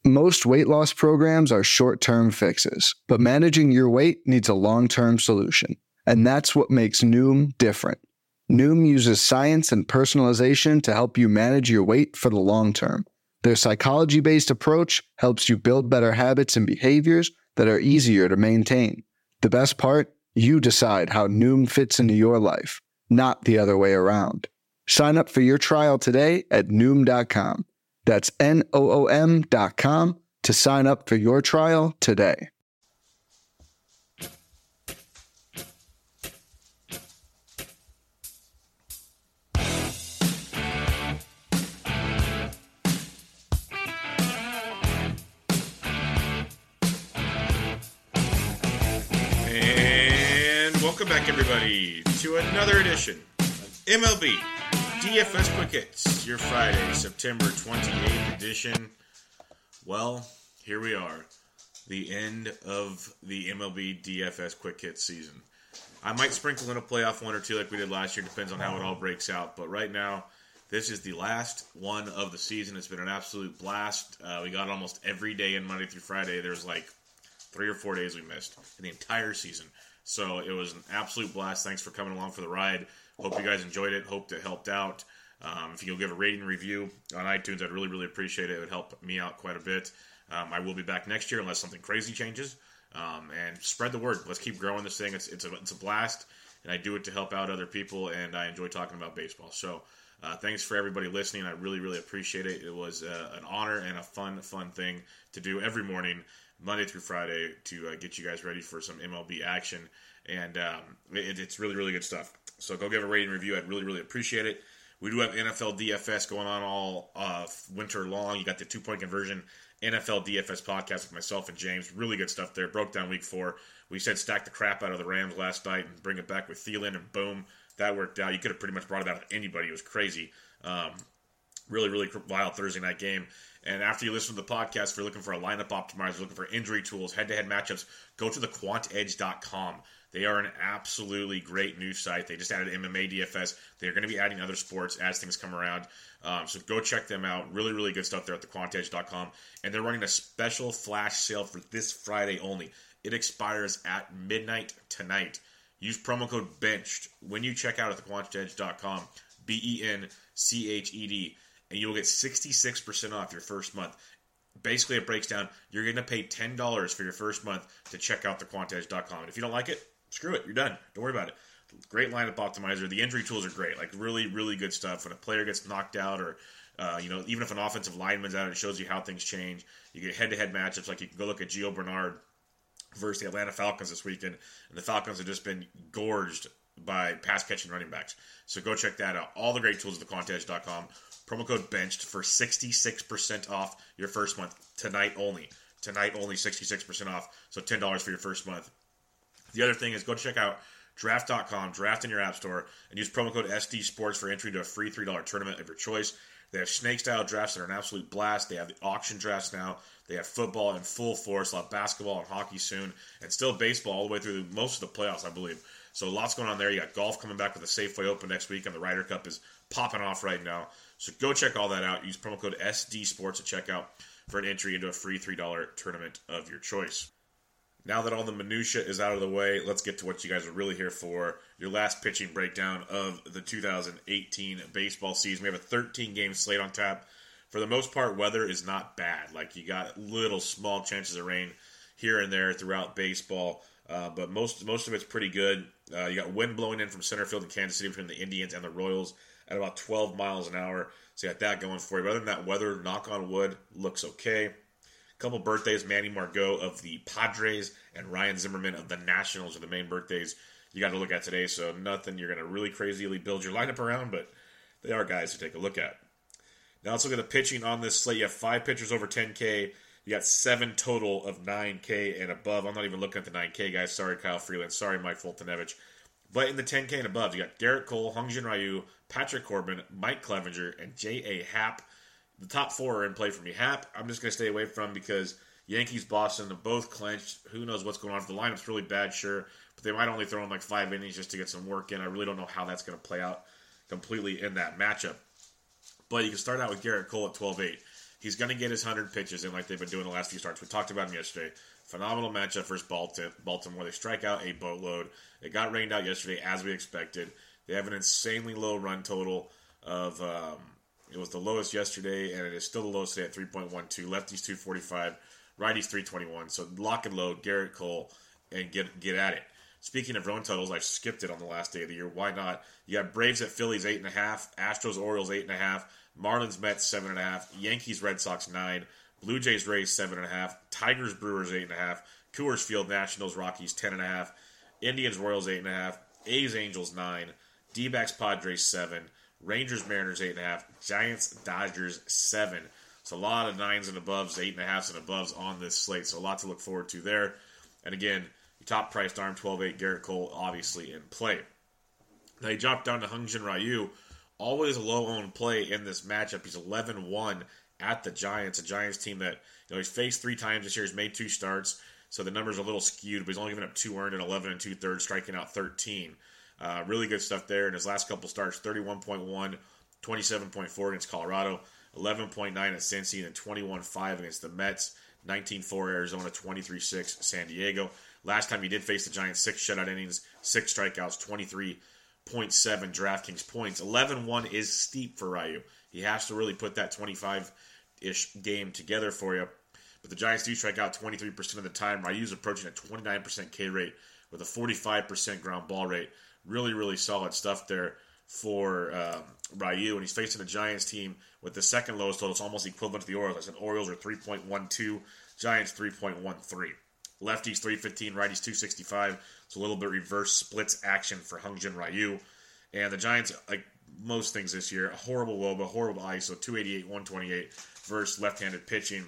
Most weight loss programs are short-term fixes, but managing your weight needs a long-term solution. And that's what makes Noom different. Noom uses science and personalization to help you manage your weight for the long term. Their psychology-based approach helps you build better habits and behaviors that are easier to maintain. The best part? You decide how Noom fits into your life, not the other way around. Sign up for your trial today at Noom.com. That's Noom.com to sign up for your trial today. Welcome back, everybody, to another edition of MLB DFS Quick Hits, your Friday, September 28th edition. Well, here we are, the end of the MLB DFS Quick Hits season. I might sprinkle in a playoff one or two like we did last year, depends on how it all breaks out, but right now, this is the last one of the season. It's been an absolute blast. We got almost every day in Monday through Friday. There's like 3 or 4 days we missed in the entire season. So it was an absolute blast. Thanks for coming along for the ride. Hope you guys enjoyed it. Hope it helped out. If you'll give a rating and review on iTunes, I'd really, really appreciate it. It would help me out quite a bit. I will be back next year unless something crazy changes. And spread the word. Let's keep growing this thing. It's a blast, and I do it to help out other people, and I enjoy talking about baseball. So thanks for everybody listening. I really, really appreciate it. It was an honor and a fun thing to do every morning, Monday through Friday, to get you guys ready for some MLB action. And it's really, really good stuff. So go give a rating review. I'd really, really appreciate it. We do have NFL DFS going on all winter long. You got the 2-point conversion NFL DFS podcast with myself and James. Really good stuff there. Broke down week 4. We said stack the crap out of the Rams last night and bring it back with Thielen, and boom, that worked out. You could have pretty much brought it out with anybody. It was crazy. Really, really wild Thursday night game. And after you listen to the podcast, if you're looking for a lineup optimizer, looking for injury tools, head-to-head matchups, go to thequantedge.com. They are an absolutely great news site. They just added MMA DFS. They're going to be adding other sports as things come around. So go check them out. Really, really good stuff there at thequantedge.com. And they're running a special flash sale for this Friday only. It expires at midnight tonight. Use promo code BENCHED when you check out at thequantedge.com, BENCHED, and you will get 66% off your first month. Basically, it breaks down. You're going to pay $10 for your first month to check out thequantedge.com. And if you don't like it, screw it. You're done. Don't worry about it. Great lineup optimizer. The injury tools are great. Like, really, really good stuff. When a player gets knocked out, or even if an offensive lineman's out, it shows you how things change. You get head-to-head matchups. Like, you can go look at Gio Bernard versus the Atlanta Falcons this weekend, and the Falcons have just been gorged by pass-catching running backs. So go check that out. All the great tools at thequantedge.com. Promo code BENCHED for 66% off your first month. Tonight only. Tonight only, 66% off. So $10 for your first month. The other thing is go check out draft.com, draft in your app store, and use promo code SD Sports for entry to a free $3 tournament of your choice. They have snake-style drafts that are an absolute blast. They have the auction drafts now. They have football in full force. They'll have basketball and hockey soon. And still baseball all the way through most of the playoffs, I believe. So lots going on there. You got golf coming back with the Safeway Open next week, and the Ryder Cup is popping off right now. So go check all that out. Use promo code SD Sports at checkout for an entry into a free $3 tournament of your choice. Now that all the minutia is out of the way, let's get to what you guys are really here for. Your last pitching breakdown of the 2018 baseball season. We have a 13-game slate on tap. For the most part, weather is not bad. Like, you got little small chances of rain here and there throughout baseball. But most of it's pretty good. You got wind blowing in from center field in Kansas City between the Indians and the Royals at about 12 miles an hour. So you got that going for you. But other than that, weather, knock on wood, looks okay. Couple birthdays, Manny Margot of the Padres and Ryan Zimmerman of the Nationals are the main birthdays you got to look at today. So nothing you're going to really crazily build your lineup around, but they are guys to take a look at. Now let's look at the pitching on this slate. You have 5 pitchers over 10K. You got 7 total of 9K and above. I'm not even looking at the 9K guys. Sorry, Kyle Freeland. Sorry, Mike Fultonevich. But in the 10K and above, you got Garrett Cole, Hyun-Jin Ryu, Patrick Corbin, Mike Clevenger, and J.A. Happ. The top 4 are in play for me. Happ, I'm just going to stay away from because Yankees, Boston have both clinched. Who knows what's going on? If the lineup's really bad, sure. But they might only throw in like 5 innings just to get some work in. I really don't know how that's going to play out completely in that matchup. But you can start out with Garrett Cole at 12-8. He's going to get his 100 pitches in like they've been doing the last few starts. We talked about him yesterday. Phenomenal matchup versus Baltimore. They strike out a boatload. It got rained out yesterday as we expected. They have an insanely low run total of, it was the lowest yesterday, and it is still the lowest today at 3.12. Lefties 245, righties 321. So lock and load, Garrett Cole, and get at it. Speaking of run totals, I skipped it on the last day of the year. Why not? You got Braves at Phillies 8.5, Astros Orioles 8.5, Marlins Mets 7.5, Yankees Red Sox 9, Blue Jays Rays 7.5, Tigers Brewers 8.5, Coors Field Nationals Rockies 10.5, Indians Royals 8.5, A's Angels 9, D-backs Padres 7, Rangers Mariners 8.5, Giants Dodgers 7. So a lot of 9s and aboves, 8.5s and aboves on this slate. So a lot to look forward to there. And again, top priced arm 12-8 Garrett Cole obviously in play. Now he dropped down to Hyun-Jin Ryu, always a low-owned play in this matchup. He's 11-1 at the Giants, a Giants team that he's faced 3 times this year. He's made 2 starts, so the numbers are a little skewed, but he's only given up 2 earned and 11 2/3, striking out 13. Really good stuff there in his last couple starts, 31.1, 27.4 against Colorado, 11.9 at Cincy, and 21.5 against the Mets, 19.4 Arizona, 23.6 San Diego. Last time he did face the Giants, 6 shutout innings, 6 strikeouts, 23.7 DraftKings points. 11-1 is steep for Ryu. He has to really put that 25-ish game together for you. But the Giants do strike out 23% of the time. Ryu's approaching a 29% K rate with a 45% ground ball rate. Really, really solid stuff there for Ryu. And he's facing a Giants team with the second lowest total. It's almost equivalent to the Orioles. I said Orioles are 3.12, Giants 3.13. Lefties 315, righties 265. It's a little bit reverse splits action for Hyun-Jin Ryu. And the Giants, like most things this year, a horrible WOBA, horrible ISO, 288, 128 versus left-handed pitching.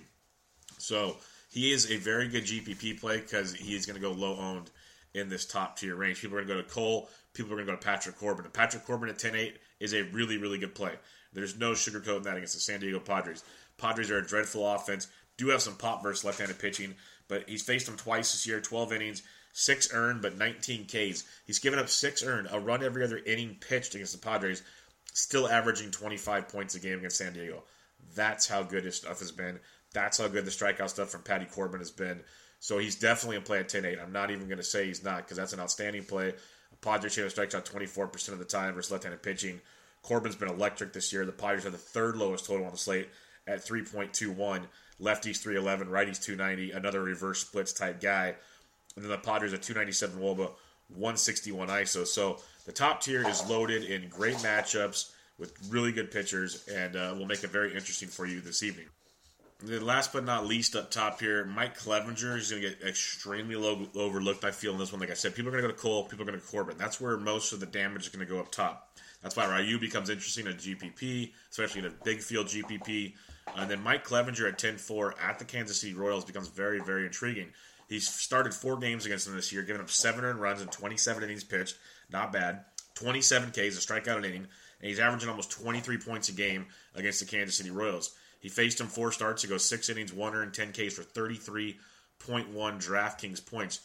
So he is a very good GPP play because he is going to go low-owned in this top-tier range. People are going to go to Cole. People are going to go to Patrick Corbin. And Patrick Corbin at 10-8 is a really, really good play. There's no sugarcoating that against the San Diego Padres. Padres are a dreadful offense. Do have some pop versus left-handed pitching, but he's faced them twice this year, 12 innings, 6 earned, but 19 Ks. He's given up 6 earned, a run every other inning pitched against the Padres, still averaging 25 points a game against San Diego. That's how good his stuff has been. That's how good the strikeout stuff from Patty Corbin has been. So he's definitely a play at 10-8. I'm not even going to say he's not because that's an outstanding play. Padres hitter strikes out 24% of the time versus left-handed pitching. Corbin's been electric this year. The Padres are the 3rd lowest total on the slate at 3.21. Lefties 311, righties 290, another reverse splits type guy. And then the Padres are 297 WOBA, 161 ISO. So the top tier is loaded in great matchups with really good pitchers, and will make it very interesting for you this evening. And then last but not least, up top here, Mike Clevenger is going to get extremely low overlooked, I feel, in this one. Like I said, people are going to go to Cole, people are going to Corbin. That's where most of the damage is going to go up top. That's why Ryu becomes interesting in GPP, especially in a big field GPP. And then Mike Clevenger at 10-4 at the Kansas City Royals becomes very, very intriguing. He's started 4 games against them this year, giving up 7 earned runs and 27 innings pitched. Not bad. 27 Ks, a strikeout an inning. And he's averaging almost 23 points a game against the Kansas City Royals. He faced him 4 starts ago, 6 innings, 1 earned, 10 Ks for 33.1 DraftKings points.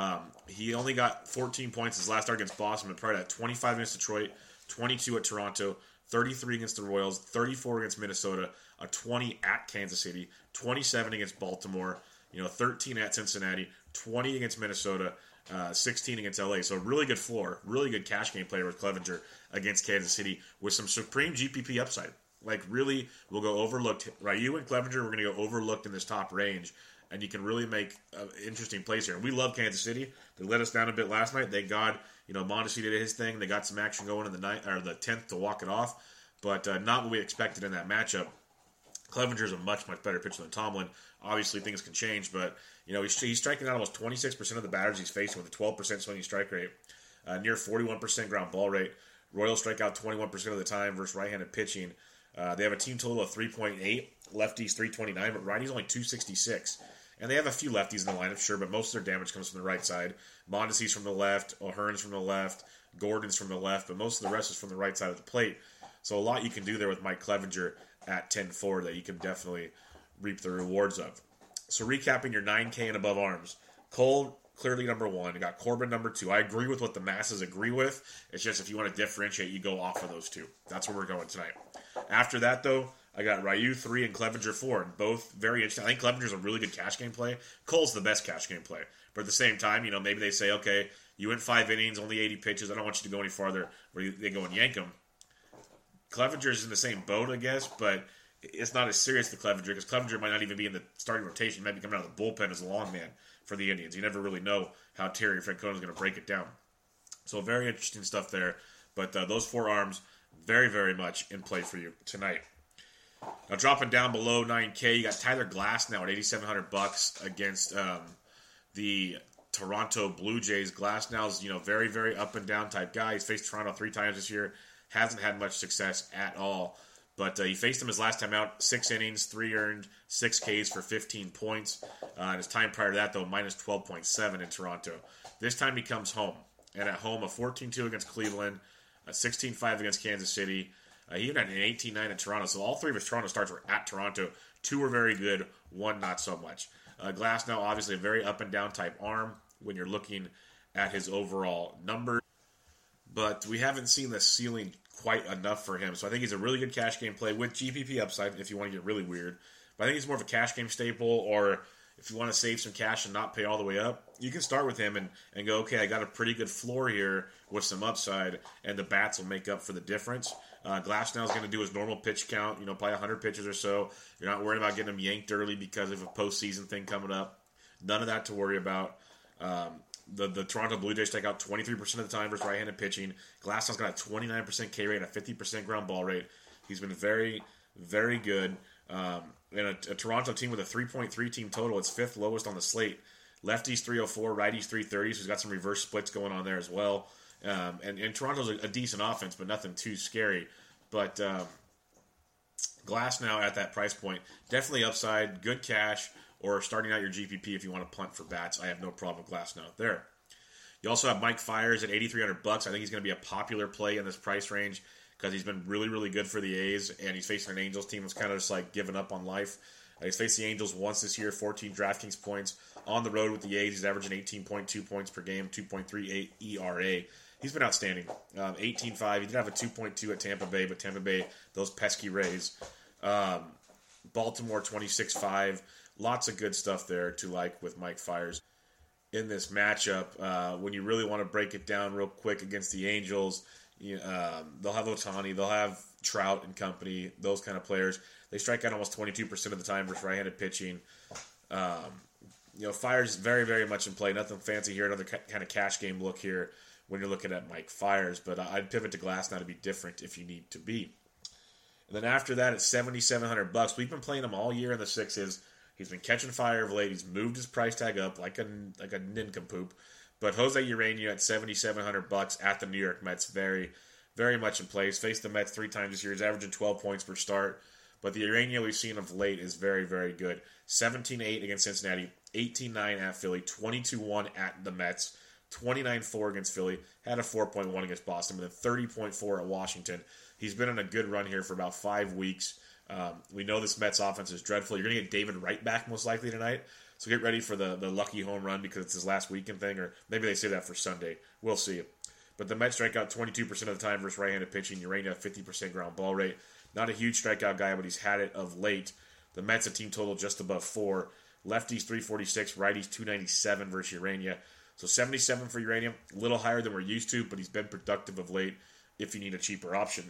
He only got 14 points his last start against Boston, but prior to that, 25 against Detroit, 22 at Toronto, 33 against the Royals, 34 against Minnesota, a 20 at Kansas City, 27 against Baltimore, 13 at Cincinnati, 20 against Minnesota, 16 against LA. So really good floor, really good cash game player with Clevenger against Kansas City with some supreme GPP upside. Like really will go overlooked. Ryu and Clevenger, we're going to go overlooked in this top range, and you can really make interesting plays here. And we love Kansas City. They let us down a bit last night. Thank God, Mondesi did his thing. They got some action going in the 9th or the 10th to walk it off, but not what we expected in that matchup. Clevenger is a much, much better pitcher than Tomlin. Obviously, things can change, but he's striking out almost 26% of the batters he's facing with a 12% swinging strike rate, near 41% ground ball rate. Royals strike out 21% of the time versus right-handed pitching. They have a team total of 3.8, lefties 329, but righties only 266. And they have a few lefties in the lineup, sure, but most of their damage comes from the right side. Mondesi's from the left, O'Hearn's from the left, Gordon's from the left, but most of the rest is from the right side of the plate. So a lot you can do there with Mike Clevenger at 10-4 that you can definitely reap the rewards of. So recapping your 9K and above arms. Cole, clearly number 1. You got Corbin number 2. I agree with what the masses agree with. It's just if you want to differentiate, you go off of those 2. That's where we're going tonight. After that, though, I got Ryu 3 and Clevenger 4, and both very interesting. I think Clevenger's a really good cash game play. Cole's the best cash game play. But at the same time, maybe they say, okay, you went 5 innings, only 80 pitches. I don't want you to go any farther where they go and yank him. Clevenger's in the same boat, I guess, but it's not as serious to Clevenger because Clevenger might not even be in the starting rotation. He might be coming out of the bullpen as a long man for the Indians. You never really know how Terry Francona is going to break it down. So very interesting stuff there. But those 4 arms, very, very much in play for you tonight. Now dropping down below 9K, you got Tyler Glass now at $8,700 against the Toronto Blue Jays. Glass now is very, very up and down type guy. He's faced Toronto 3 times this year, hasn't had much success at all. But he faced him his last time out, 6 innings, 3 earned, 6 Ks for 15 points. And his time prior to that, though, minus 12.7 in Toronto. This time he comes home. And at home, a 14-2 against Cleveland, a 16-5 against Kansas City. He even had an 18-9 at Toronto. So all 3 of his Toronto starts were at Toronto. 2 were very good, 1 not so much. Glass now obviously a very up and down type arm when you're looking at his overall numbers. But we haven't seen the ceiling quite enough for him. So I think he's a really good cash game play with GPP upside if you want to get really weird. But I think he's more of a cash game staple, or if you want to save some cash and not pay all the way up, you can start with him and go, okay, I got a pretty good floor here with some upside, and the bats will make up for the difference. Glass now is going to do his normal pitch count, probably 100 pitches or so. You're not worried about getting him yanked early because of a postseason thing coming up. None of that to worry about. The Toronto Blue Jays strike out 23% of the time versus right-handed pitching. Glasnow's got a 29% K rate and a 50% ground ball rate. He's been very, very good. And a Toronto team with a 3.3 team total. It's 5th lowest on the slate. Lefties 304, righties 330. So he's got some reverse splits going on there as well. And Toronto's a decent offense, but nothing too scary. But Glasnow at that price point, definitely upside, good cash, or starting out your GPP if you want to punt for bats. I have no problem with Glasnow there. You also have Mike Fiers at $8,300. I think he's going to be a popular play in this price range because he's been really, really good for the A's, and he's facing an Angels team that's kind of just like giving up on life. He's faced the Angels once this year, 14 DraftKings points. On the road with the A's, he's averaging 18.2 points per game, 2.38 ERA. He's been outstanding. 18.5. He did have a 2.2 at Tampa Bay, but Tampa Bay, those pesky Rays. Baltimore, 26.5. Lots of good stuff there to like with Mike Fiers in this matchup. When you really want to break it down real quick against the Angels, they'll have Ohtani, they'll have Trout and company, those kind of players. They strike out almost 22% of the time versus right-handed pitching. Fiers very, very much in play. Nothing fancy here. Another kind of cash game look here when you're looking at Mike Fiers. But I'd pivot to Glasnow to be different if you need to be. And then after that, it's $7,700. We've been playing him all year in the 6s. He's been catching fire of late. He's moved his price tag up like a nincompoop. But Jose Urania at $7,700 at the New York Mets, very, very much in place. Faced the Mets 3 times this year. He's averaging 12 points per start. But the Urania we've seen of late is very, very good. 17-8 against Cincinnati, 18-9 at Philly, 22-1 at the Mets, 29-4 against Philly, had a 4.1 against Boston, but then 30.4 at Washington. He's been on a good run here for about 5 weeks. We know this Mets offense is dreadful. You're going to get David Wright back most likely tonight. So get ready for the lucky home run because it's his last weekend thing, or maybe they say that for Sunday. We'll see. But the Mets strike out 22% of the time versus right-handed pitching. Urania, 50% ground ball rate. Not a huge strikeout guy, but he's had it of late. The Mets a team total just above 4. Lefties 346, righties 297 versus Urania. So 77 for Urania, a little higher than we're used to, but he's been productive of late if you need a cheaper option.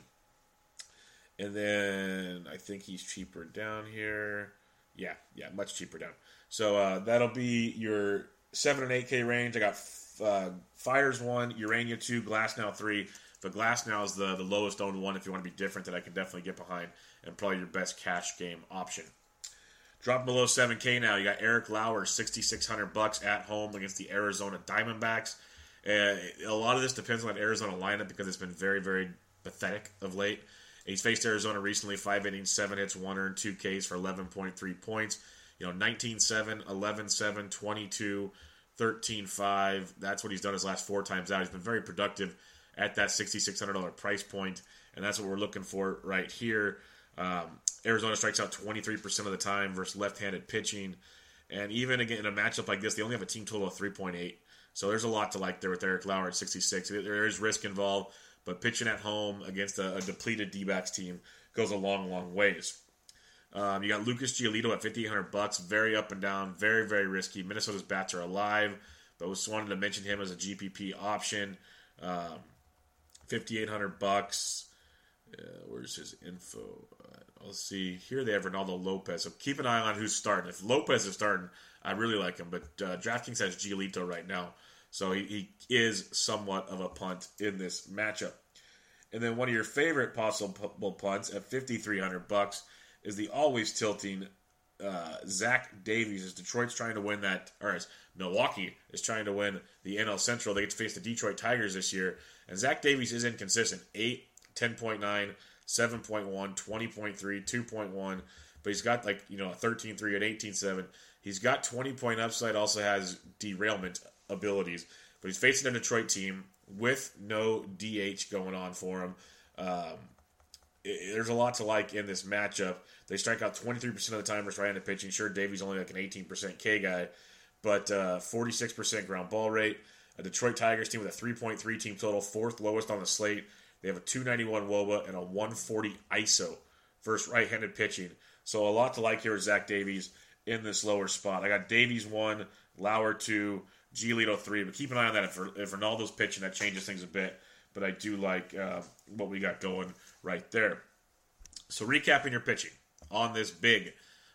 And then I think he's cheaper down here. Yeah, much cheaper down. So that'll be your 7 and 8K range. I got Fiers 1, Urania 2, Glasnow 3. But Glasnow is the lowest owned one if you want to be different that I can definitely get behind and probably your best cash game option. Drop below 7K now. You got Eric Lauer, $6,600 at home against the Arizona Diamondbacks. A lot of this depends on that Arizona lineup because it's been very, very pathetic of late. He's faced Arizona recently, 5 innings, 7 hits, 1 earned, 2 Ks for 11.3 points. 19-7, 11-7, 22, 13-5. That's what he's done his last 4 times out. He's been very productive at that $6,600 price point, and that's what we're looking for right here. Arizona strikes out 23% of the time versus left-handed pitching, and even again in a matchup like this, they only have a team total of 3.8. So there's a lot to like there with Eric Lauer at 66. There is risk involved, but pitching at home against a depleted D-backs team goes a long, long ways. You got Lucas Giolito at $5,800, very up and down, very, very risky. Minnesota's bats are alive, but was wanted to mention him as a GPP option. $5,800. Where's his info? Let's see. Here they have Ronaldo Lopez. So keep an eye on who's starting. If Lopez is starting, I really like him. But DraftKings has Giolito right now. So he is somewhat of a punt in this matchup. And then one of your favorite possible punts at $5,300 is the always tilting Zach Davies. As Detroit's trying to win that, or as Milwaukee is trying to win the NL Central, they get to face the Detroit Tigers this year. And Zach Davies is inconsistent. 8, 10.9, 7.1, 20.3, 2.1. But he's got a 13.3 at 18.7. He's got 20-point upside, also has derailment abilities. But he's facing a Detroit team with no DH going on for him. There's a lot to like in this matchup. They strike out 23% of the time versus right-handed pitching. Sure, Davies only like an 18% K guy, but 46% ground ball rate. A Detroit Tigers team with a 3.3 team total, fourth lowest on the slate. They have a 291 WOBA and a 140 ISO versus right-handed pitching. So a lot to like here with Zach Davies in this lower spot. I got Davies 1, Lauer 2, Giolito 3, but keep an eye on that. If Ronaldo's pitching, that changes things a bit. But I do like what we got going right there. So recapping your pitching on this big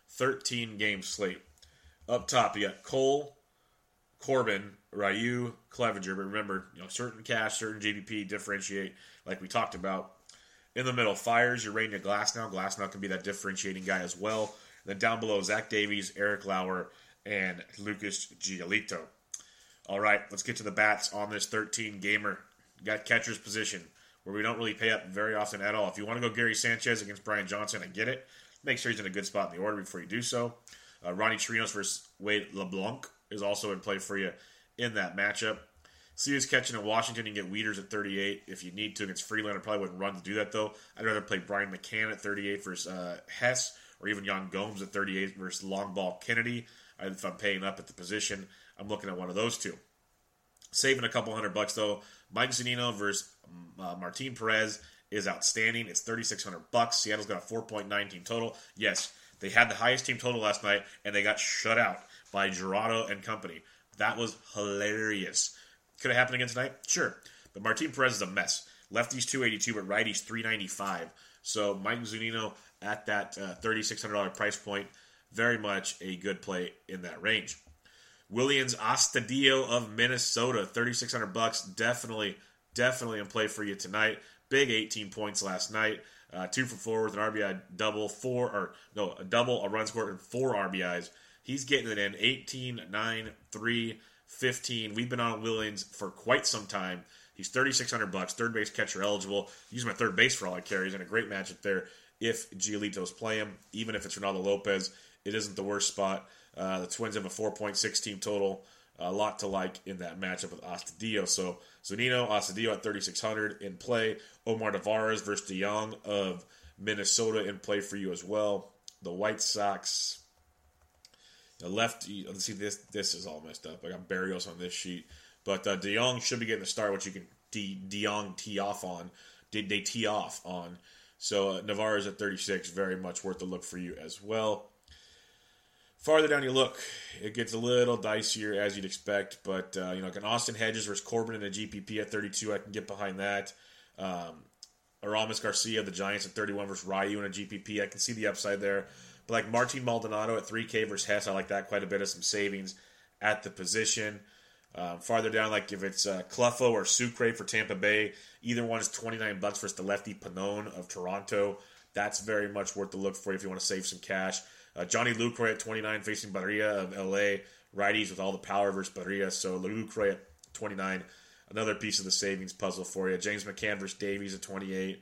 13-game slate. Up top, you got Cole, Corbin, Ryu, Clevenger. But remember, certain cash, certain GPP differentiate, like we talked about. In the middle, Fires, you're rating a Glasnow. Glasnow can be that differentiating guy as well. And then down below, Zach Davies, Eric Lauer, and Lucas Giolito. All right, let's get to the bats on this 13-gamer. You got catcher's position, where we don't really pay up very often at all. If you want to go Gary Sanchez against Brian Johnson, I get it. Make sure he's in a good spot in the order before you do so. Ronnie Chirinos versus Wade LeBlanc is also in play for you in that matchup. Serious catching in Washington, you can get Wieters at 38 if you need to against Freelander. Probably wouldn't run to do that, though. I'd rather play Brian McCann at 38 versus Hess, or even Jan Gomes at 38 versus Long Ball Kennedy. If I'm paying up at the position, I'm looking at one of those two. Saving a couple $100, though. Mike Zunino versus Martin Perez is outstanding. It's $3,600. Seattle's got a 4.9 team total. Yes, they had the highest team total last night, and they got shut out by Gerardo and company. That was hilarious. Could have happened again tonight? Sure. But Martin Perez is a mess. Lefties 282, but righties 395. So Mike Zunino at that $3,600 price point, very much a good play in that range. Willians Astudillo of Minnesota, $3,600. Definitely in play for you tonight. Big 18 points last night. 2 for 4 with an RBI double, a double, a run scored, and 4 RBIs. He's getting it in 18, 9, 3, 15. We've been on Willians for quite some time. He's $3,600. Third base catcher eligible. Use my third base for all I care. He's in a great matchup there if Giolito's play him. Even if it's Ronaldo Lopez, it isn't the worst spot. The Twins have a 4.6 team total. A lot to like in that matchup with Astudillo. So Zunino, Astudillo at $3,600 in play. Omar Narvaez versus DeYoung of Minnesota in play for you as well. The White Sox, lefty. Let's see, this is all messed up. I got Barrios on this sheet. But DeYoung should be getting the start, which you can DeYoung tee off on. Did they tee off on? So Narvaez at 36, very much worth a look for you as well. Farther down you look, it gets a little dicier as you'd expect, but like an Austin Hedges versus Corbin in a GPP at 32, I can get behind that. Aramis Garcia of the Giants at 31 versus Ryu in a GPP, I can see the upside there. But like Martin Maldonado at 3K versus Hess, I like that quite a bit of some savings at the position. Farther down, like if it's Cluffo or Sucre for Tampa Bay, either one is $29 versus the lefty Pannone of Toronto. That's very much worth the look for you if you want to save some cash. Johnny Lucroy at 29 facing Barria of LA. Righties with all the power versus Barria. So Lucroy at 29. Another piece of the savings puzzle for you. James McCann versus Davies at 28.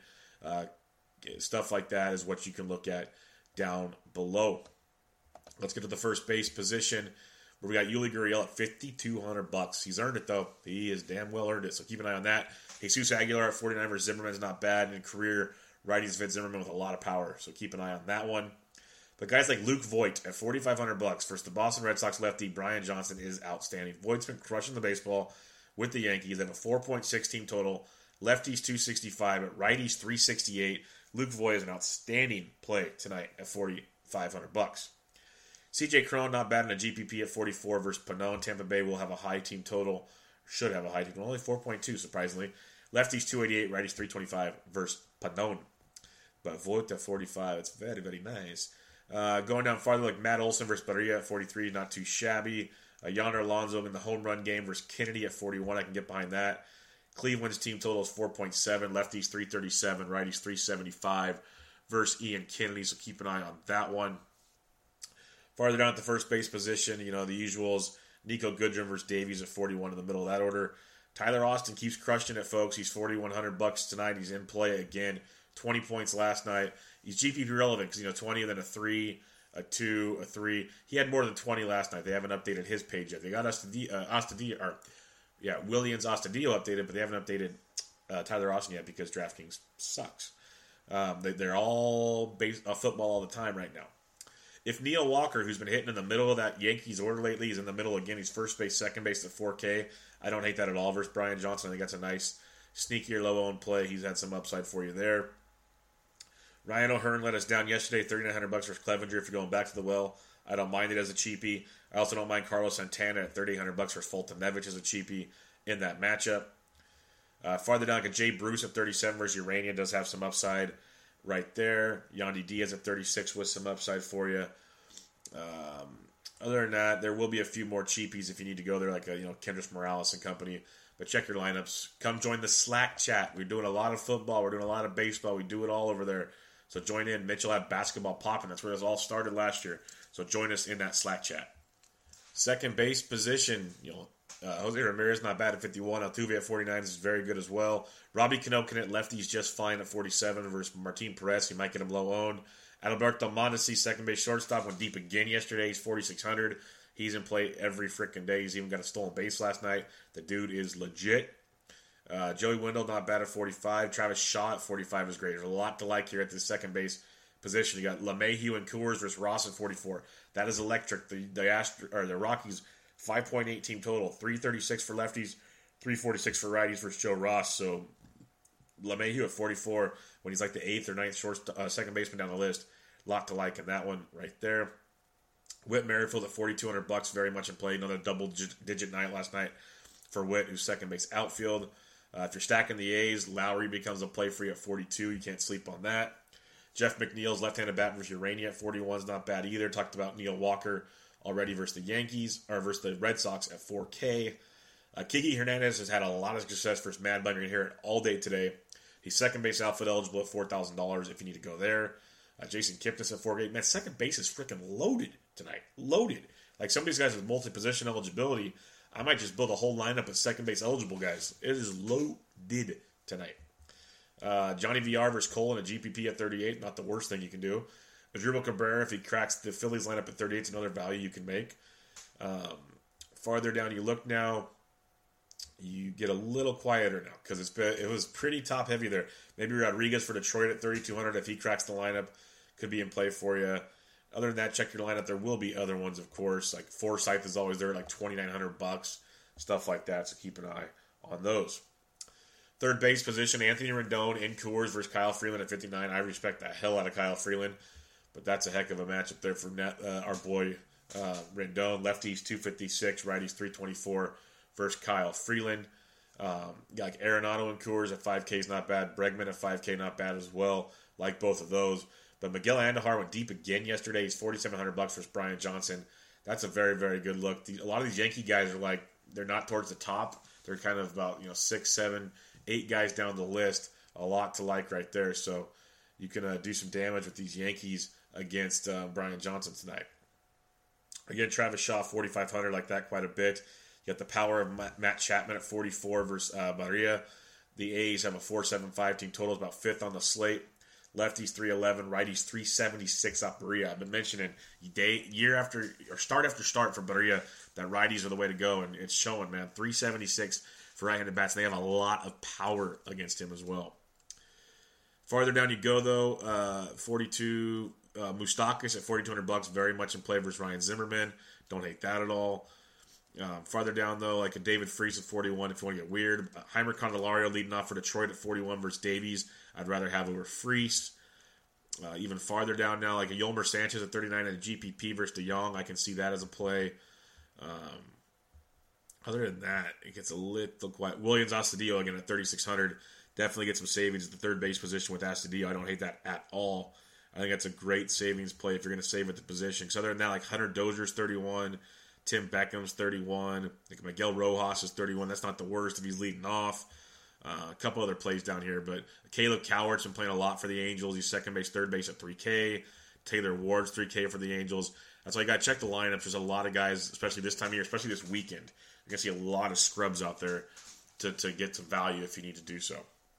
Stuff like that is what you can look at down below. Let's get to the first base position, where we got Yuli Gurriel at $5,200. He's earned it, though. He has damn well earned it, so keep an eye on that. Jesus Aguilar at 49 versus Zimmerman is not bad. And in career, righties fit Zimmerman with a lot of power, so keep an eye on that one. But guys like Luke Voit at $4,500 versus the Boston Red Sox lefty Brian Johnson is outstanding. Voigt's been crushing the baseball with the Yankees. They have a 4.6 team total. Lefties 265, but righties 368. Luke Voit is an outstanding play tonight at $4,500. $500. CJ Cron not bad in a GPP at 44 versus Pannone. Tampa Bay will have a high team total. Should have a high team total. Only 4.2, surprisingly. Lefties 288, righties 325 versus Pannone. But Voigt at 45. It's very, very nice. Going down farther, like Matt Olson versus Barria at 43. Not too shabby. Yonder Alonso in the home run game versus Kennedy at 41. I can get behind that. Cleveland's team total is 4.7. Lefties 337. Righties 375 versus Ian Kennedy. So keep an eye on that one. Farther down at the first base position, the usuals. Nico Goodrum versus Davies at 41 in the middle of that order. Tyler Austin keeps crushing it, folks. He's $4,100 tonight. He's in play again. 20 points last night. He's GPP relevant because, 20 and then a 3, a 2, a 3. He had more than 20 last night. They haven't updated his page yet. They got Willians Astudillo updated, but they haven't updated Tyler Austin yet because DraftKings sucks. They're all based football all the time right now. If Neil Walker, who's been hitting in the middle of that Yankees order lately, is in the middle again, he's first base, second base at 4K. I don't hate that at all versus Brian Johnson. I think that's a nice, sneakier, low-owned play. He's had some upside for you there. Ryan O'Hearn let us down yesterday, $3,900 versus Clevenger. If you're going back to the well, I don't mind it as a cheapie. I also don't mind Carlos Santana at $3,800 versus Fulton Nevich as a cheapie in that matchup. Farther down, Jay Bruce at 37 versus Urania does have some upside right there. Yandy Diaz at 36 with some upside for you. Other than that, there will be a few more cheapies if you need to go there, like Kendrys Morales and company. But check your lineups. Come join the Slack chat. We're doing a lot of football. We're doing a lot of baseball. We do it all over there. So join in. Mitchell had basketball popping. That's where this all started last year. So join us in that Slack chat. Second base position, Jose Ramirez not bad at 51. Altuve at 49 is very good as well. Robbie Cano can hit lefties just fine at 47 versus Martin Perez. He might get him low owned. Adalberto Mondesi, second base shortstop, went deep again yesterday. He's 4,600. He's in play every freaking day. He's even got a stolen base last night. The dude is legit. Joey Wendell not bad at 45. Travis Shaw at 45 is great. There's a lot to like here at the second base position. You got LeMahieu and Coors versus Ross at 44. That is electric. The Rockies 5.8 team total, 336 for lefties, 346 for righties versus Joe Ross. So LeMahieu at 44 when he's like the 8th or 9th second baseman down the list. A lot to like in that one right there. Whit Merrifield at $4,200, very much in play. Another double-digit night last night for Whit, who's second base outfield. If you're stacking the A's, Lowry becomes a play for you at 42. You can't sleep on that. Jeff McNeil's left-handed bat versus Urania at 41 is not bad either. Talked about Neil Walker already versus the versus the Red Sox at 4K. Kiki Hernandez has had a lot of success versus Mad Bun. You're going to hear it all day today. He's second base outfield eligible at $4,000 if you need to go there. Jason Kipnis at 4K. Man, second base is freaking loaded tonight. Loaded. Like some of these guys with multi-position eligibility, I might just build a whole lineup of second base eligible guys. It is loaded tonight. Johnny VR versus Cole in a GPP at 38. Not the worst thing you can do. Adriano Cabrera, if he cracks the Phillies lineup at 38, it's another value you can make. Farther down you look now, you get a little quieter now because it was pretty top heavy there. Maybe Rodriguez for Detroit at 3,200 if he cracks the lineup could be in play for you. Other than that, check your lineup. There will be other ones, of course. Like Forsythe is always there at like $2,900, stuff like that. So keep an eye on those. Third base position, Anthony Rendon in Coors versus Kyle Freeland at 59. I respect the hell out of Kyle Freeland, but that's a heck of a matchup there for our boy Rendon. Lefties 256, righties 324 versus Kyle Freeland. Like Arenado and Coors at 5K is not bad. Bregman at 5K not bad as well. Like both of those. But Miguel Andujar went deep again yesterday. He's $4,700 versus Brian Johnson. That's a very, very good look. A lot of these Yankee guys are they're not towards the top. They're kind of about 6, 7, 8 guys down the list. A lot to like right there. So you can do some damage with these Yankees against Brian Johnson tonight. Again, Travis Shaw, 4,500, like that quite a bit. You got the power of Matt Chapman at 44 versus Barria. The A's have a 4.75 team total, about 5th on the slate. Lefties 311, righties 376 off Barria. I've been mentioning start after start for Barria that righties are the way to go, and it's showing, man. 376 for right-handed bats, and they have a lot of power against him as well. Farther down you go, though, 42 Moustakas at $4,200, very much in play versus Ryan Zimmerman. Don't hate that at all. Farther down, though, like a David Freese at 41 if you want to get weird. Heimer Candelario leading off for Detroit at 41 versus Davies. I'd rather have over Freese. Even farther down now, like a Yolmer Sanchez at 39 and a GPP versus DeJong, I can see that as a play. Other than that, it gets a little quiet. Williams Astudillo again at 3,600. Definitely get some savings at the third base position with Astudillo. I don't hate that at all. I think that's a great savings play if you're going to save at the position. Because other than that, like Hunter Dozier's 31, Tim Beckham's 31, like Miguel Rojas is 31. That's not the worst if he's leading off. A couple other plays down here, but Caleb Cowart's been playing a lot for the Angels. He's second base, third base at 3K. Taylor Ward's 3K for the Angels. That's why you got to check the lineups. There's a lot of guys, especially this time of year, especially this weekend. You're going to see a lot of scrubs out there to get some value if you need to do so.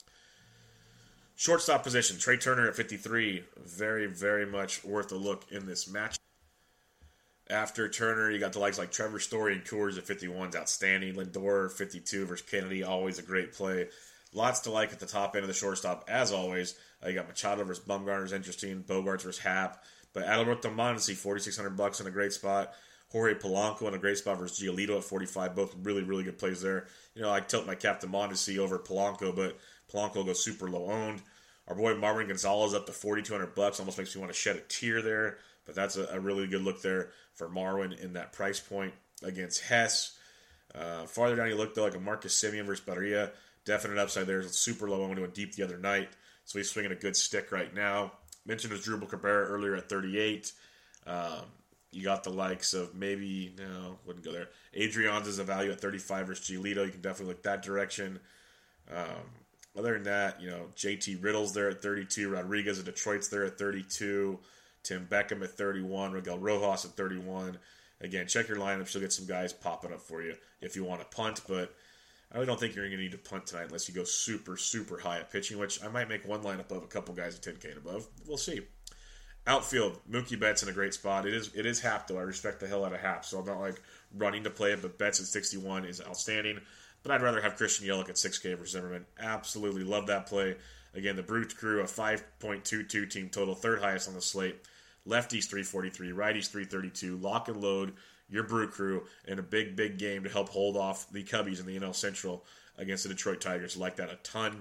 Shortstop position, Trey Turner at 53. Very, very much worth a look in this match. After Turner, you got the likes like Trevor Story and Coors at 51 is outstanding. Lindor 52 versus Kennedy, always a great play. Lots to like at the top end of the shortstop, as always. You got Machado versus Bumgarner is interesting. Bogarts versus Happ. But Adalberto Mondesi, $4,600 in a great spot. Jorge Polanco in a great spot versus Giolito at 45. Both really, really good plays there. You know, I tilt my cap to Mondesi over Polanco, but Polanco goes super low owned. Our boy Marwin Gonzalez up to $4,200. Almost makes me want to shed a tear there. But that's a really good look there for Marwin in that price point against Hess. Farther down you look, though, like a Marcus Semien versus Barria. Definite upside there. It's super low owned. Went deep the other night. So he's swinging a good stick right now. Mentioned Asdrubal Cabrera earlier at 38. You got the likes of wouldn't go there. Adrian's is a value at 35 versus Giolito. You can definitely look that direction. Other than that, JT Riddle's there at 32. Rodriguez of Detroit's there at 32. Tim Beckham at 31. Miguel Rojas at 31. Again, check your lineups. You'll get some guys popping up for you if you want to punt, but I really don't think you're going to need to punt tonight unless you go super, super high at pitching, which I might make one lineup of a couple guys at 10K and above. We'll see. Outfield, Mookie Betts in a great spot. It is Happ, though. I respect the hell out of Happ, so I'm not running to play it, but Betts at 61 is outstanding. But I'd rather have Christian Yelich at 6K versus Zimmerman. Absolutely love that play. Again, the Brute Crew, a 5.22 team total, third highest on the slate. Lefties 343, righties 332. Lock and load your Brew Crew in a big, big game to help hold off the Cubbies in the NL Central against the Detroit Tigers. Like that a ton.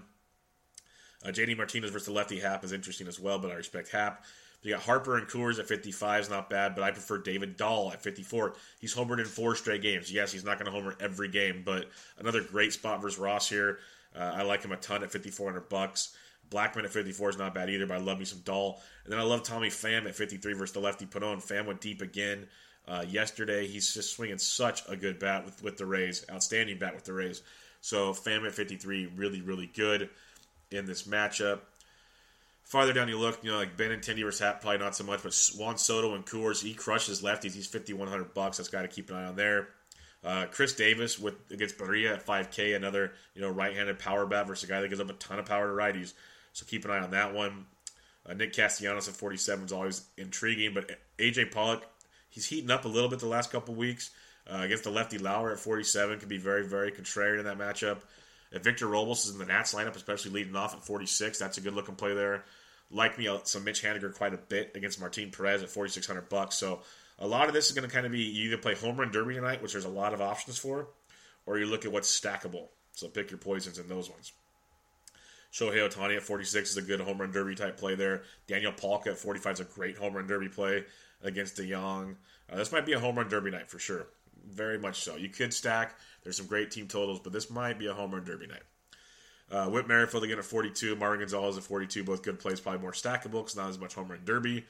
JD Martinez versus the lefty Happ is interesting as well, but I respect Happ. You got Harper and Coors at 55 is not bad, but I prefer David Dahl at 54. He's homered in 4 straight games. Yes, he's not going to homer every game, but another great spot versus Ross here. I like him a ton at $5,400. Blackman at 54 is not bad either, but I love me some Dahl. And then I love Tommy Pham at 53 versus the lefty Pannone. Pham went deep again yesterday. He's just swinging such a good bat with the Rays. Outstanding bat with the Rays. So Pham at 53, really, really good in this matchup. Farther down you look, like Benintendi versus Happ, probably not so much, but Juan Soto and Coors, he crushes lefties. He's $5,100. That's got to keep an eye on there. Chris Davis against Barria at 5K, another right-handed power bat versus a guy that gives up a ton of power to righties. So keep an eye on that one. Nick Castellanos at 47 is always intriguing, but AJ Pollock, he's heating up a little bit the last couple weeks. Against the lefty Lauer at 47 could be very, very contrarian in that matchup. If Victor Robles is in the Nats lineup, especially leading off at 46, that's a good looking play there. Like me some Mitch Haniger quite a bit against Martin Perez at $4,600. So a lot of this is going to kind of be you either play home run derby tonight, which there's a lot of options for, or you look at what's stackable. So pick your poisons in those ones. Shohei Ohtani at 46 is a good home run derby type play there. Daniel Palka at 45 is a great home run derby play against DeJong. This might be a home run derby night for sure. Very much so. You could stack. There's some great team totals, but this might be a home run derby night. Whit Merrifield again at 42. Marvin Gonzalez at 42. Both good plays, probably more stackable because not as much home run derby.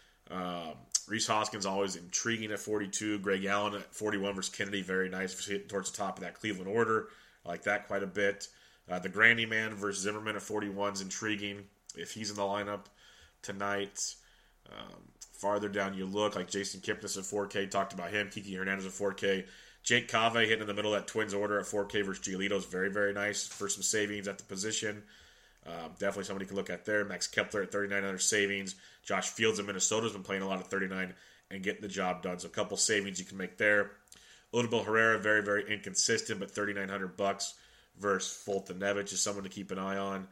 Rhys Hoskins always intriguing at 42. Greg Allen at 41 versus Kennedy. Very nice hitting towards the top of that Cleveland order. I like that quite a bit. The Grandy Man versus Zimmerman at 41 is intriguing if he's in the lineup tonight. Farther down you look, like Jason Kipnis at 4K. Talked about him. Kiki Hernandez at 4K. Jake Cave hitting in the middle of that Twins order at 4K versus Giolito is very, very nice for some savings at the position. Definitely somebody you can look at there. Max Kepler at 3,900 savings. Josh Fields of Minnesota has been playing a lot of 39 and getting the job done. So a couple savings you can make there. Odubel Herrera, very, very inconsistent, but $3,900 versus Fulton Nevich is someone to keep an eye on.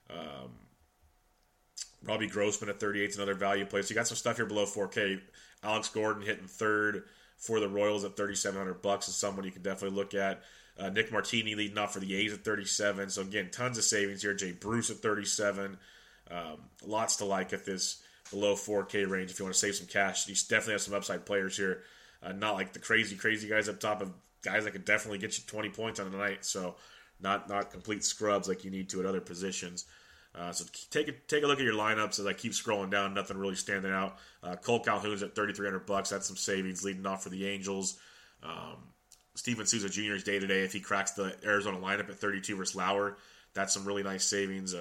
Robbie Grossman at 38 is another value play. So you got some stuff here below 4K. Alex Gordon hitting third for the Royals at $3,700 is someone you can definitely look at. Nick Martini leading off for the A's at 37. So again, tons of savings here. Jay Bruce at 37. Lots to like at this below 4K range if you want to save some cash. You definitely have some upside players here. Not like the crazy guys up top, of guys that could definitely get you 20 points on the night. So not complete scrubs like you need to at other positions. So take a look at your lineups as I keep scrolling down. Nothing really standing out. Cole Calhoun's at $3,300. That's some savings leading off for the Angels. Steven Souza Jr.'s day to day. If he cracks the Arizona lineup at 32 versus Lauer, that's some really nice savings.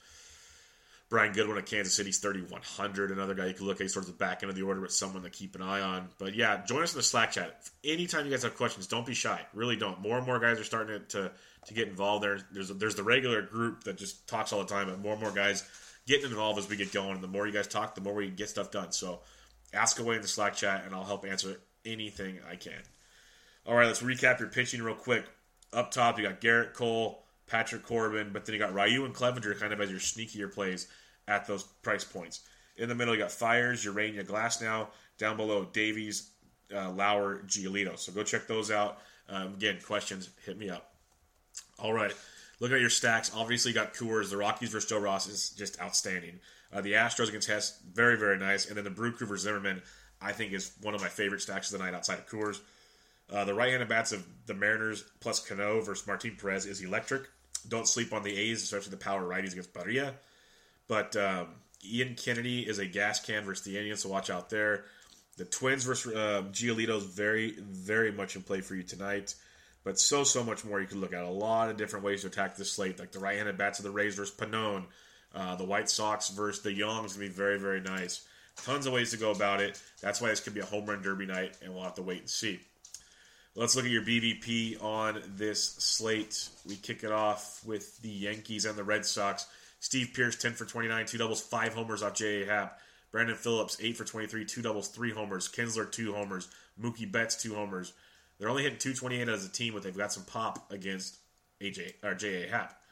Brian Goodwin at Kansas City's 3,100. Another guy you can look at towards the back end of the order, but someone to keep an eye on. But yeah, join us in the Slack chat. Anytime you guys have questions, don't be shy. Really don't. More and more guys are starting to get involved there. There's the regular group that just talks all the time, but more and more guys getting involved as we get going. And the more you guys talk, the more we get stuff done. So ask away in the Slack chat, and I'll help answer anything I can. All right, let's recap your pitching real quick. Up top, you got Garrett Cole, Patrick Corbin, but then you got Ryu and Clevenger kind of as your sneakier plays at those price points. In the middle, you got Fires, Urania, Glasnow. Down below, Davies, Lauer, Giolito. So go check those out. Again, questions, hit me up. All right, looking at your stacks, obviously you got Coors. The Rockies versus Joe Ross is just outstanding. The Astros against Hess, very, very nice. And then the Brew Crew versus Zimmerman, I think is one of my favorite stacks of the night outside of Coors. The right-handed bats of the Mariners plus Cano versus Martin Perez is electric. Don't sleep on the A's, especially the power righties against Barria. But Ian Kennedy is a gas can versus the Indians, so watch out there. The Twins versus Giolito is very, very much in play for you tonight. But so much more you can look at. A lot of different ways to attack this slate, like the right-handed bats of the Rays versus Pannone. The White Sox versus the Youngs going to be very, very nice. Tons of ways to go about it. That's why this could be a home run derby night, and we'll have to wait and see. Let's look at your BVP on this slate. We kick it off with the Yankees and the Red Sox. Steve Pearce, 10 for 29, 2 doubles, 5 homers off J.A. Happ. Brandon Phillips, 8 for 23, 2 doubles, 3 homers. Kinsler, 2 homers. Mookie Betts, 2 homers. They're only hitting 228 as a team, but they've got some pop against J.A.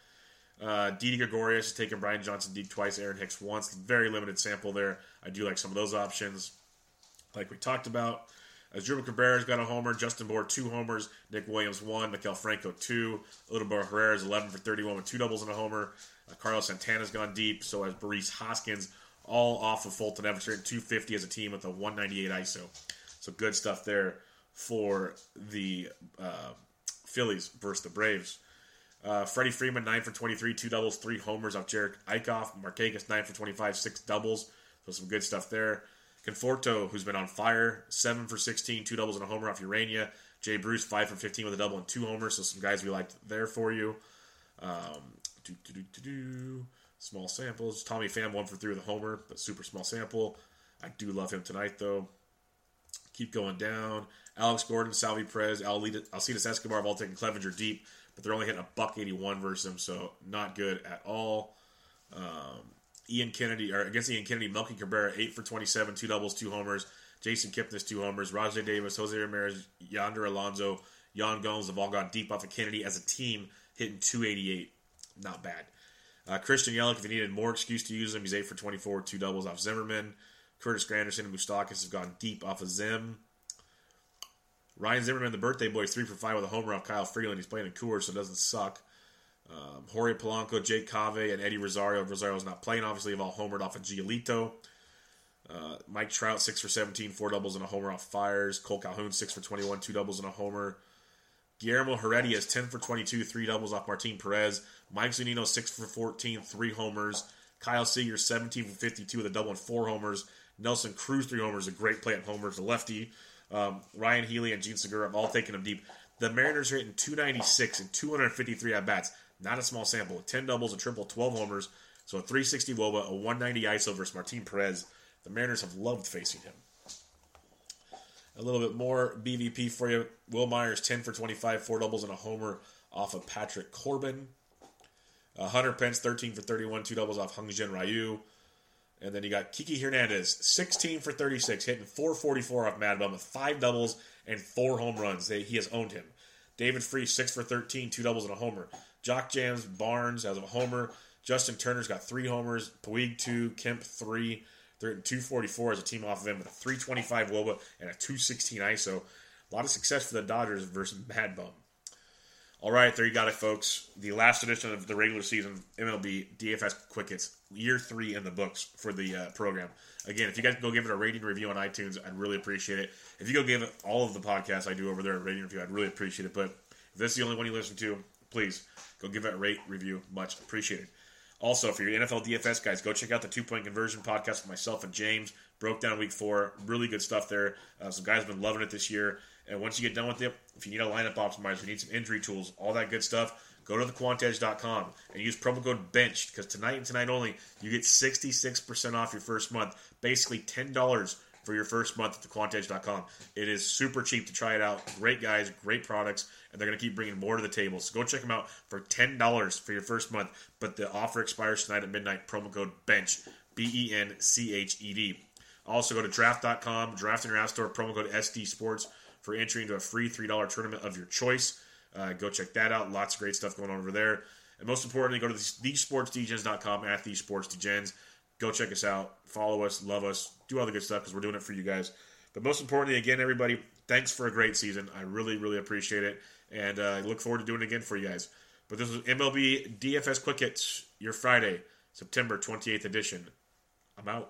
Happ. Didi Gregorius is taking Brian Johnson deep twice, Aaron Hicks once. Very limited sample there. I do like some of those options, like we talked about. Asdrubal Cabrera's got a homer. Justin Bour, 2 homers. Nick Williams, 1. Maikel Franco, 2. Odubel Herrera's 11 for 31 with 2 doubles and a homer. Carlos Santana's gone deep. So has Boris Hoskins, all off of Fulton Everett at 250 as a team with a 198 ISO. So good stuff there for the Phillies versus the Braves. Freddie Freeman, 9 for 23, 2 doubles, 3 homers off Jarek Eichhoff. Markakis, 9 for 25, 6 doubles. So some good stuff there. Conforto, who's been on fire, 7 for 16, 2 doubles and a homer off Urania. Jay Bruce, 5 for 15 with a double and 2 homers. So some guys we liked there for you. Small samples. Tommy Pham, 1 for 3 with a homer, but super small sample. I do love him tonight, though. Keep going down. Alex Gordon, Salvi Perez, Alcides Escobar have all taken Clevenger deep, but they're only hitting a $181 versus him, so not good at all. Against Ian Kennedy, Melky Cabrera, 8 for 27, 2 doubles, 2 homers. Jason Kipnis, 2 homers. Rajay Davis, Jose Ramirez, Yonder Alonso, Yan Gomes have all gone deep off of Kennedy as a team, hitting 288. Not bad. Christian Yelich, if you needed more excuse to use him, he's 8 for 24, 2 doubles off Zimmerman. Curtis Granderson and Moustakas have gone deep off of Zim. Ryan Zimmerman, the birthday boy, is 3 for 5 with a homer off Kyle Freeland. He's playing in Coors, so it doesn't suck. Jorge Polanco, Jake Cave, and Eddie Rosario. Rosario's not playing, obviously, have all homered off of Giolito. Mike Trout, 6 for 17, 4 doubles and a homer off Fires. Cole Calhoun, 6 for 21, 2 doubles and a homer. Guillermo Heredia is 10 for 22, 3 doubles off Martin Perez. Mike Zunino, 6 for 14, 3 homers. Kyle Seager, 17 for 52 with a double and 4 homers. Nelson Cruz, 3 homers, a great play at homers, the lefty. Ryan Healy and Gene Segura have all taken him deep. The Mariners are hitting 296 and 253 at-bats. Not a small sample. 10 doubles, a triple, 12 homers. So a 360 WOBA, a 190 ISO versus Martin Perez. The Mariners have loved facing him. A little bit more BVP for you. Will Myers, 10 for 25, 4 doubles and a homer off of Patrick Corbin. Hunter Pence, 13 for 31, 2 doubles off Hung-Jin Ryu. And then you got Kiki Hernandez, 16 for 36, hitting 444 off Mad Bum with 5 doubles and 4 home runs. He has owned him. David Freese, 6 for 13, 2 doubles and a homer. Jock Jams Barnes as a homer. Justin Turner's got 3 homers. Puig 2, Kemp 3. They're hitting 244 as a team off of him with a 325 WOBA and a 216 ISO. A lot of success for the Dodgers versus Mad Bum. All right, there you got it, folks. The last edition of the regular season MLB DFS Quick Hits, year 3 in the books for the program. Again, if you guys go give it a rating and review on iTunes, I'd really appreciate it. If you go give it all of the podcasts I do over there a rating and review, I'd really appreciate it. But if this is the only one you listen to, please go give it a rate, review. Much appreciated. Also, for your NFL DFS guys, go check out the 2-Point Conversion podcast with myself and James. Broke down week 4. Really good stuff there. Some guys have been loving it this year. And once you get done with it, if you need a lineup optimizer, you need some injury tools, all that good stuff, go to thequantedge.com and use promo code BENCH, because tonight and tonight only, you get 66% off your first month. Basically $10 for your first month at thequantedge.com. It is super cheap to try it out. Great guys, great products, and they're going to keep bringing more to the table. So go check them out for $10 for your first month. But the offer expires tonight at midnight. Promo code BENCH, BENCHED. Also go to draft.com, draft in your app store, promo code SD Sports for entry into a free $3 tournament of your choice. Go check that out. Lots of great stuff going on over there. And most importantly, go to thesportsdegens.com, at thesportsdegens. Go check us out. Follow us. Love us. Do all the good stuff because we're doing it for you guys. But most importantly, again, everybody, thanks for a great season. I really, really appreciate it. And I look forward to doing it again for you guys. But this was MLB DFS Quick Hits, your Friday, September 28th edition. I'm out.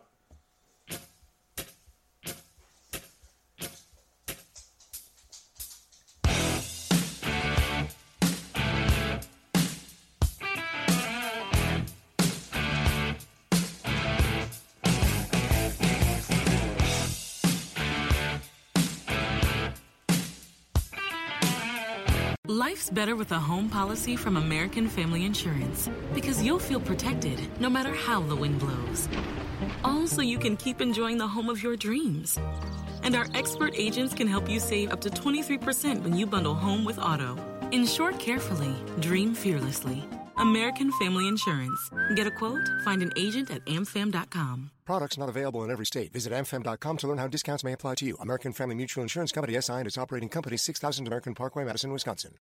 Life's better with a home policy from American Family Insurance, because you'll feel protected no matter how the wind blows. All so you can keep enjoying the home of your dreams. And our expert agents can help you save up to 23% when you bundle home with auto. Insure carefully, dream fearlessly. American Family Insurance. Get a quote? Find an agent at amfam.com. Products not available in every state. Visit amfam.com to learn how discounts may apply to you. American Family Mutual Insurance Company, SI, and its operating company, 6000 American Parkway, Madison, Wisconsin.